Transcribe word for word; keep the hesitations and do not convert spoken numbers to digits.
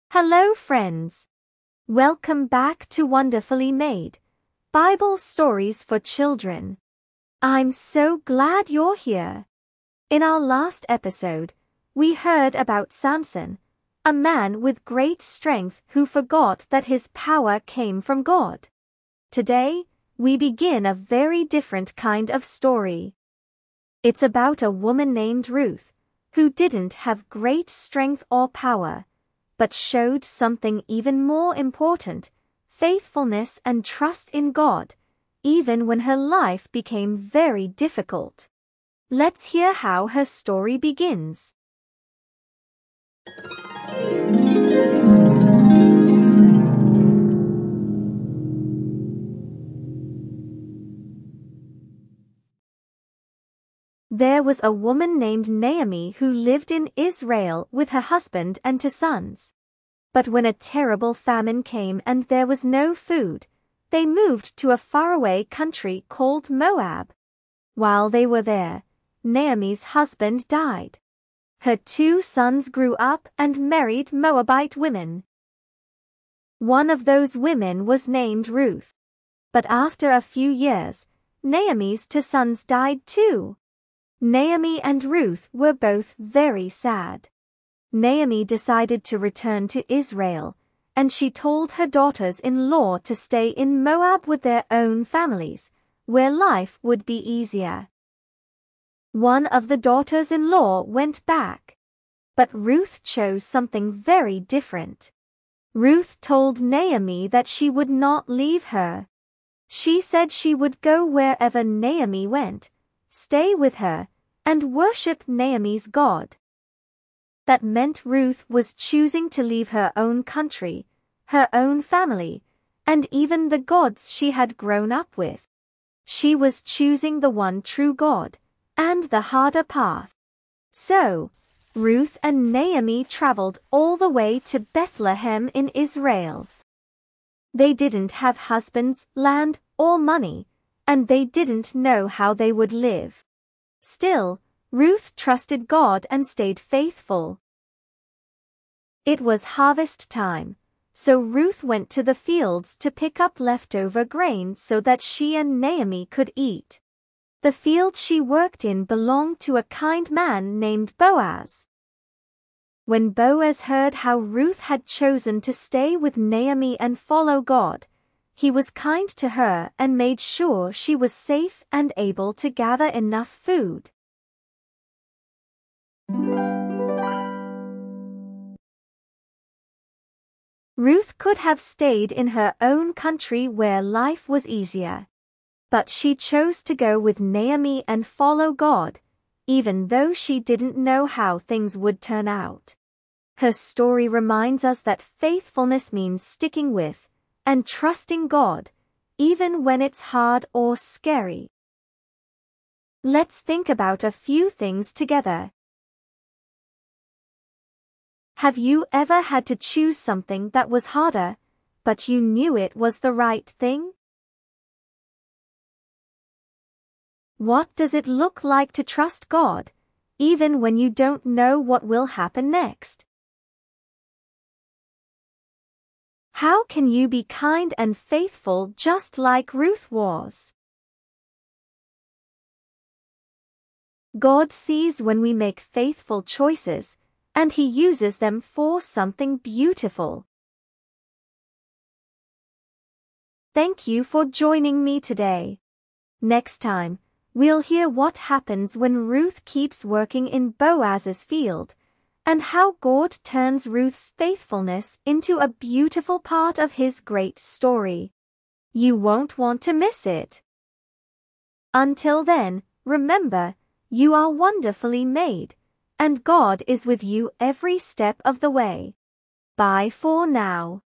Hello friends. Welcome back to Wonderfully Made, Bible Stories for Children. I'm so glad you're here. In our last episode, we heard about Samson, a man with great strength who forgot that his power came from God. Today, we begin a very different kind of story. It's about a woman named Ruth, who didn't have great strength or power, but showed something even more important, faithfulness and trust in God, even when her life became very difficult. Let's hear how her story begins. There was a woman named Naomi who lived in Israel with her husband and two sons. But when a terrible famine came and there was no food, they moved to a faraway country called Moab. While they were there, Naomi's husband died. Her two sons grew up and married Moabite women. One of those women was named Ruth. But after a few years, Naomi's two sons died too. Naomi and Ruth were both very sad. Naomi decided to return to Israel, and she told her daughters-in-law to stay in Moab with their own families, where life would be easier. One of the daughters-in-law went back. But Ruth chose something very different. Ruth told Naomi that she would not leave her. She said she would go wherever Naomi went, stay with her, and worship Naomi's God. That meant Ruth was choosing to leave her own country, her own family, and even the gods she had grown up with. She was choosing the one true God, and the harder path. So, Ruth and Naomi traveled all the way to Bethlehem in Israel. They didn't have husbands, land, or money, and they didn't know how they would live. Still, Ruth trusted God and stayed faithful. It was harvest time, so Ruth went to the fields to pick up leftover grain so that she and Naomi could eat. The field she worked in belonged to a kind man named Boaz. When Boaz heard how Ruth had chosen to stay with Naomi and follow God, he was kind to her and made sure she was safe and able to gather enough food. Ruth could have stayed in her own country where life was easier. But she chose to go with Naomi and follow God, even though she didn't know how things would turn out. Her story reminds us that faithfulness means sticking with and trusting God, even when it's hard or scary. Let's think about a few things together. Have you ever had to choose something that was harder, but you knew it was the right thing? What does it look like to trust God, even when you don't know what will happen next? How can you be kind and faithful just like Ruth was? God sees when we make faithful choices, and He uses them for something beautiful. Thank you for joining me today. Next time, we'll hear what happens when Ruth keeps working in Boaz's field, and how God turns Ruth's faithfulness into a beautiful part of His great story. You won't want to miss it. Until then, remember, you are wonderfully made, and God is with you every step of the way. Bye for now.